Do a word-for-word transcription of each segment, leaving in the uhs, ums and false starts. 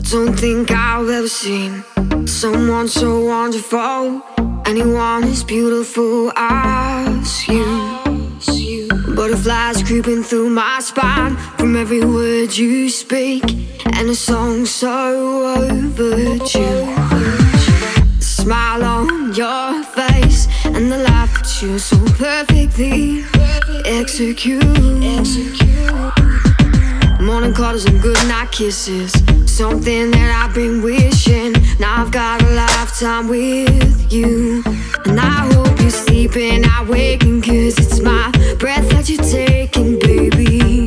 Don't think I've ever seen someone so wonderful, anyone as beautiful as you. Butterflies creeping through my spine from every word you speak, and a song so overdue. The smile on your face and the laugh that you so perfectly execute. Morning calls and goodnight kisses, something that I've been wishing. Now I've got a lifetime with you. And I hope you're sleeping, not waking, cause it's my breath that you're taking, baby.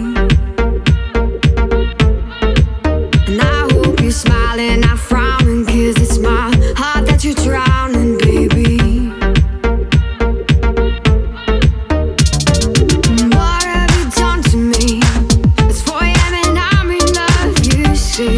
And I hope you're smiling, not frowning, cause it's my heart that you're drowning, baby. What have you done to me? It's four a m and I'm in love, you see.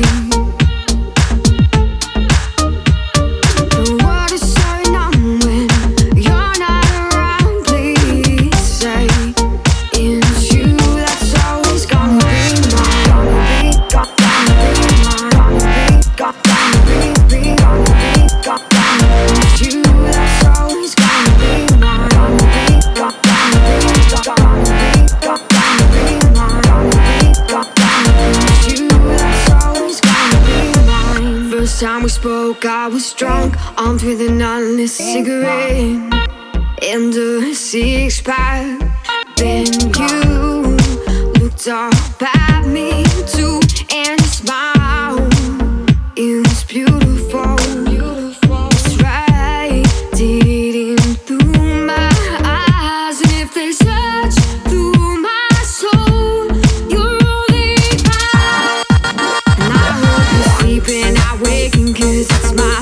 The world is so numb when you're not around. Please say it's you that's always gonna be mine. Gonna be, gonna be mine. Gonna be, gonna be, be, gonna be, gonna be. It's you that's always gonna be mine. Gonna be, gonna be, gonna be, gonna be mine. Gonna be, gonna be. It's you that's always gonna be mine. First time we spoke, I was drunk, armed with an unlit cigarette and a six pack. Then you looked up at me too, and you smiled. It was beautiful. It's radiating through my eyes, and if they search through my soul, you're only fine. And I hope you're sleeping, not waking, cause it's my